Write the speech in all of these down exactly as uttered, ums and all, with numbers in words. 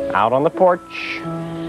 out on the porch.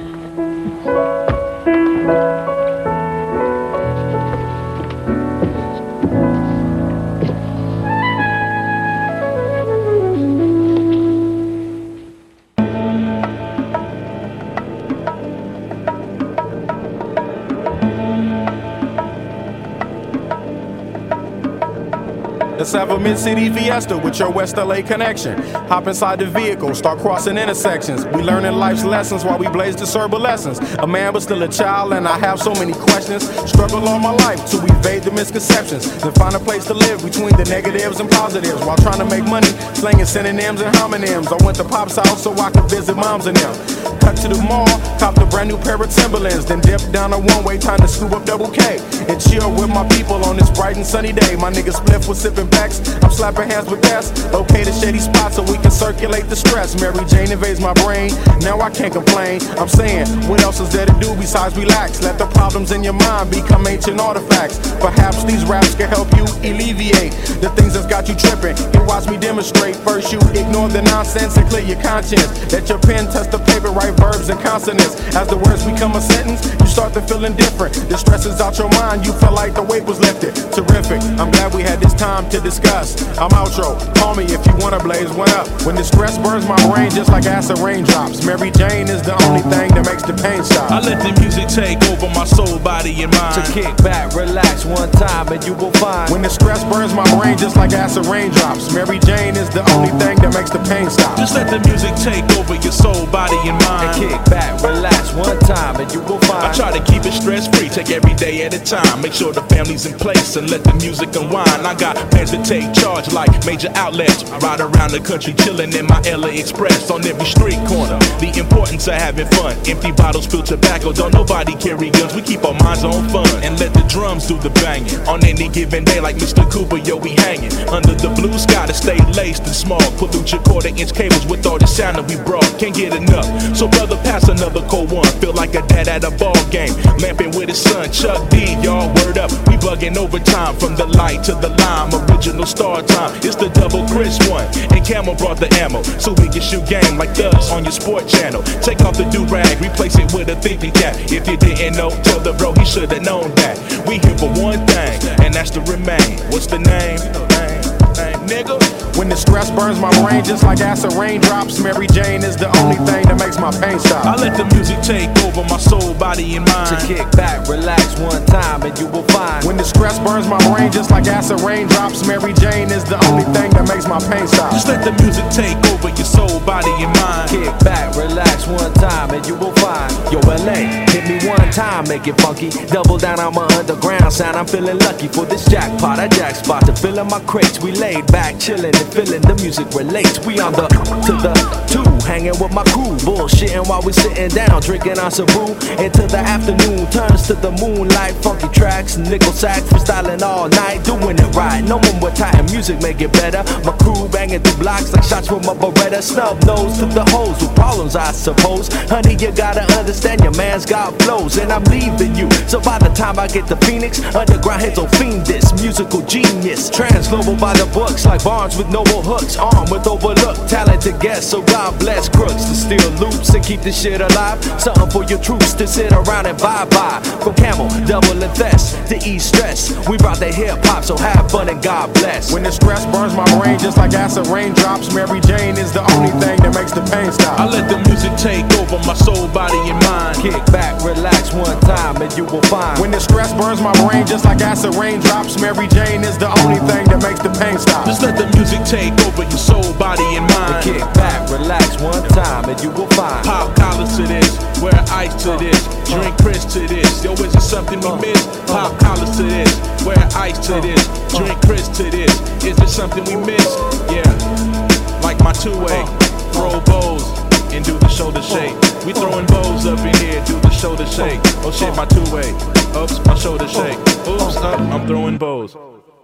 Let's have a mid-city fiesta with your West L A connection. Hop inside the vehicle, start crossing intersections. We learning life's lessons while we blaze the lessons. A man but still a child and I have so many questions. Struggle all my life to evade the misconceptions. Then find a place to live between the negatives and positives. While trying to make money, slinging synonyms and homonyms. I went to Pop's house so I could visit moms and them. Cut to the mall, copped a brand new pair of Timberlands. Then dipped down a one-way, time to scoop up double K. And chill with my people on this bright and sunny day. My nigga Spliff was sipping packs, I'm slapping hands with gas. Locate a shady spot so we can circulate the stress. Mary Jane invades my brain, now I can't complain. I'm saying, what else is there to do besides relax? Let the problems in your mind become ancient artifacts. Perhaps these raps can help you alleviate the things that's got you tripping. You watch me demonstrate. First you ignore the nonsense and clear your conscience. Let your pen touch the paper, write verbs and consonants. As the words become a sentence, you start to feel indifferent. The stress is out your mind, you feel like the weight was lifted. Terrific, I'm glad we had this time to discuss. I'm outro, call me if you wanna blaze one up. When the stress burns my brain just like acid raindrops. Mary Jane is the only thing that makes the pain stop. I let the music take over my soul, body, and mind. To kick back, relax one time and you will find. When the stress burns my brain just like acid raindrops. Mary Jane is the only thing that makes the pain stop. Just let the music take over your soul, body, and mind. And kick back, relax one time and you will find. I try to keep it stress free, take every day at a time. Make sure the family's in place and let the music unwind. I got plans to take charge like major outlets. Ride around the country chillin' in my L A Express on every street corner. The importance of having fun. Empty bottles, spill tobacco. Don't nobody carry guns. We keep our minds on fun and let the drums do the banging. On any given day, like Mister Cooper, yo, we hanging under the blue sky to stay laced and small. Pollute your quarter inch cables with all the sound that we brought. Can't get enough. So brother, pass another cold one. Feel like a dad at a ball game, lamping with his son Chuck D. Y'all word up. We bugging overtime from the light to the lime. Original star time. It's the double Chris one. And Camel brought the ammo, so we can shoot game like us on your sport channel. Take off the do-rag, replace it with a thinking cap. If you didn't know, tell the bro he should've known that. We here for one thing, and that's to remain. What's the name? Name, name, nigga. When the stress burns my brain just like acid raindrops. Mary Jane is the only thing that makes my pain stop. I let the music take over my soul, body, and mind. To kick back, relax one time and you will find. When the stress burns my brain just like acid raindrops. Mary Jane is the only thing that makes my pain stop. Just let the music take over your soul, body, and mind. Kick back, relax one time and you will find. Yo, L A, hit me one time, make it funky. Double down on my underground sound. I'm feeling lucky for this jackpot. I jack spot to fill in my crates. We laid back, chilling and feeling the music relates. We on the to the two, hanging with my crew, bullshitting while we sitting down, drinking on Sabu. Until the afternoon turns to the moonlight. Funky tracks, nickel sack, freestyling all night, doing it right. No one with tight music make it better. My crew banging through blocks like shots from a Beretta. Snub nose to the hoes with problems, I suppose. Honey, you gotta understand your man's got flows, and I'm leaving you. So by the time I get to Phoenix, underground heads will fiend this musical genius. Transglobal by the books like Barnes with noble hooks, armed with overlooked talented guests. So God bless crooks to steal loops and keep this shit alive. Something for your troops to sit around and vibe by. From Camel, double and Fest to ease stress. We brought the hip hop, so have fun and God bless. When the stress burns my brain just like acid raindrops. Mary Jane is the only thing that makes the pain stop. I let the music take over my soul, body, and mind. Kick back, relax one time and you will find. When the stress burns my brain just like acid raindrops. Mary Jane is the only thing that makes the pain stop. Just let the music take over your soul, body, and mind. Kick back, relax one time and you will find. Pop collars to this, wear ice to this, drink Chris to this. Yo, is it something we miss? Pop collars to this, wear ice to this, drink Chris to this. Is it something we miss? Yeah, like my two-way, throw bows and do the shoulder shake. We throwing bows up in here, do the shoulder shake. Oh shit, my two-way, oops, my shoulder shake. Oops, up, I'm throwing bows.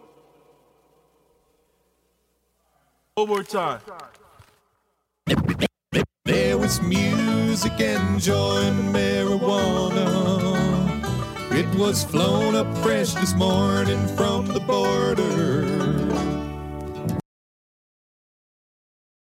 One more time. There was music and joy and marijuana. It was flown up fresh this morning from the border.